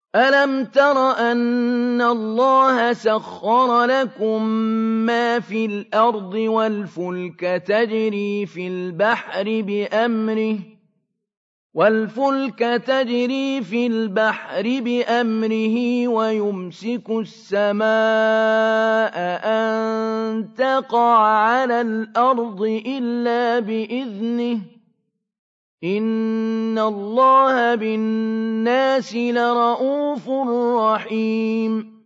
أَلَمْ تَرَ أَنَّ اللَّهَ سَخَّرَ لَكُم مَّا فِي الْأَرْضِ وَالْفُلْكَ تَجْرِي فِي الْبَحْرِ بِأَمْرِهِ وَيُمْسِكُ السَّمَاءَ أَن تَقَعَ عَلَى الْأَرْضِ إِلَّا بِإِذْنِهِ ۗ إِنَّ اللَّهَ بِالنَّاسِ لَرَءُوفٌ رَّحِيمٌ